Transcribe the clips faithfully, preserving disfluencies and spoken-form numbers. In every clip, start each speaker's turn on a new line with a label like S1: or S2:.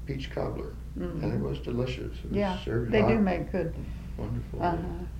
S1: peach cobbler,
S2: Mm.
S1: and it was delicious. It was
S2: Yeah,
S1: served
S2: they
S1: hot.
S2: do make good.
S1: Wonderful.
S2: Uh-huh.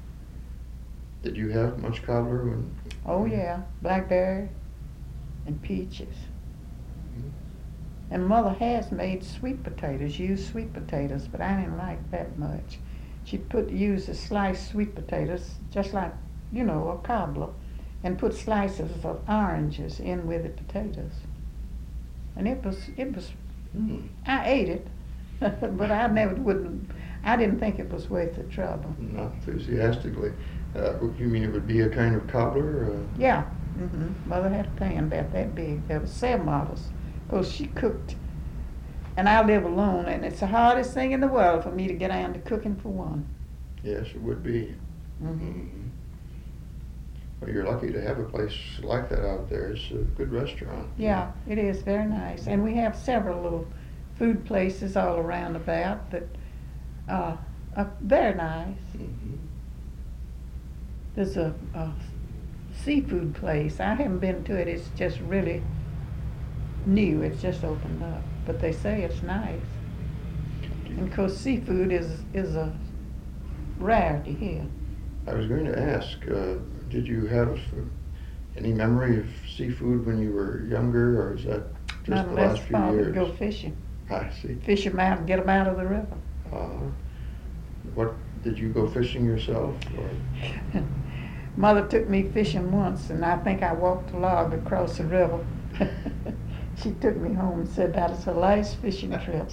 S1: Did you have much cobbler when?
S2: Oh yeah, blackberry and peaches.
S1: Mhm.
S2: And Mother has made sweet potatoes, used sweet potatoes, but I didn't like that much. She put use the sliced sweet potatoes, just like, you know, a cobbler, and put slices of oranges in with the potatoes. And it was, it was,
S1: Mm.
S2: I ate it, but I never wouldn't, I didn't think it was worth the trouble.
S1: Not enthusiastically. Uh, you mean it would be a kind of cobbler? Uh,
S2: Yeah, hmm Mother had a pan about that big. There was seven of us. Because she cooked, and I live alone, and it's the hardest thing in the world for me to get down to cooking for one.
S1: yes, it would be.
S2: Mm-hmm.
S1: Mhm. Well, you're lucky to have a place like that out there. It's a good restaurant.
S2: Yeah, it is very nice. And we have several little food places all around about that uh, are very nice.
S1: Mhm.
S2: There's a, a seafood place. I haven't been to it. It's just really new. It's just opened up. But they say it's nice. And of course, seafood is, is a rarity here.
S1: I was going to ask, uh, did you have uh, any memory of seafood when you were younger, or is that just
S2: Not
S1: the
S2: unless
S1: last few
S2: Father
S1: years?
S2: go fishing.
S1: I see.
S2: Fish them out and get them out of the river.
S1: Uh, what, did you go fishing yourself? Or?
S2: Mother took me fishing once, and I think I walked a log across the river. She took me home and said that is her last fishing trip.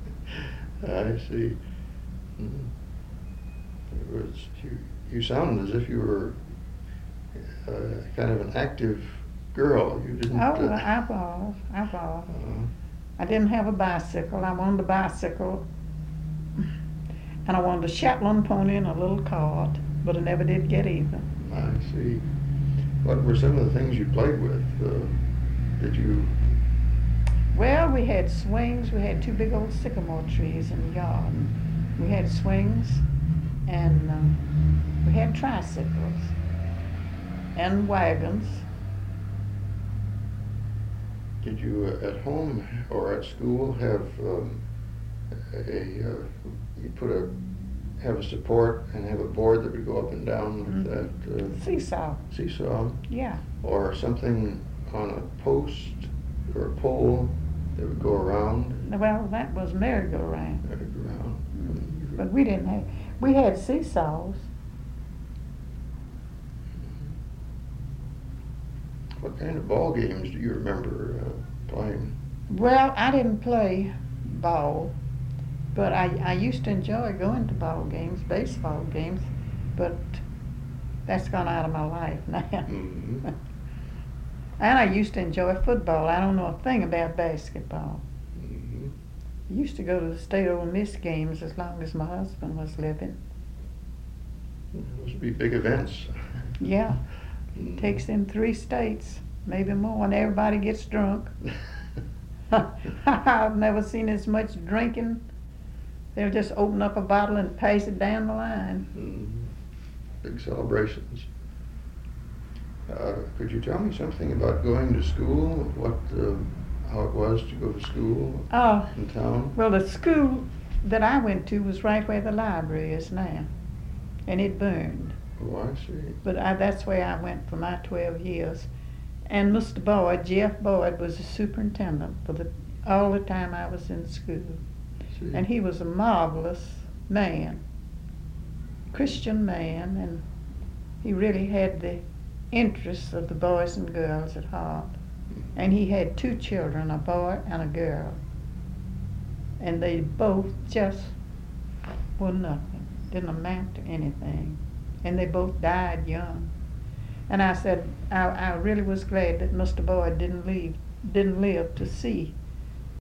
S1: I see. Mhm. It was, you, you sounded as if you were uh, kind of an active girl. You didn't.
S2: Oh,
S1: uh,
S2: I was, I was.
S1: uh,
S2: I didn't have a bicycle. I wanted a bicycle, and I wanted a Shetland pony and a little cart, but I never did get either.
S1: I see. What were some of the things you played with? Uh, did you?
S2: Well, we had swings. We had two big old sycamore trees in the yard. We had swings, and um, we had tricycles and wagons.
S1: Did you uh, at home or at school have um, a, uh, you put a have a support and have a board that would go up and down with
S2: Mhm.
S1: that uh,
S2: Seesaw.
S1: seesaw,
S2: Yeah.
S1: or something on a post or a pole that would go around?
S2: Well, that was merry-go-round.
S1: Merry-go-round.
S2: But we didn't have, we had seesaws.
S1: What kind of ball games do you remember uh, playing?
S2: Well, I didn't play ball, but I, I used to enjoy going to ball games, baseball games, but that's gone out of my life now.
S1: Mm-hmm.
S2: And I used to enjoy football. I don't know a thing about basketball.
S1: Mm-hmm.
S2: I used to go to the State Ole Miss games as long as my husband was living.
S1: Those would be big events.
S2: Yeah,
S1: Mm.
S2: takes them three states, maybe more, and everybody gets drunk. I've never seen as much drinking. They'll just open up a bottle and pass it down the line.
S1: Mm. Big celebrations. Uh, could you tell me something about going to school? What, uh, how it was to go to school
S2: Oh,
S1: in town?
S2: well, the school that I went to was right where the library is now, and it burned.
S1: Oh, I see.
S2: But I, that's where I went for my twelve years. And Mister Boyd, Jeff Boyd, was the superintendent for the all the time I was in school.
S1: see.
S2: And he was a marvelous man, Christian man, and he really had the interests of the boys and girls at heart. And he had two children, a boy and a girl. And they both just were nothing, didn't amount to anything. And they both died young. And I said, I, I really was glad that Mister Boyd didn't leave, didn't live to see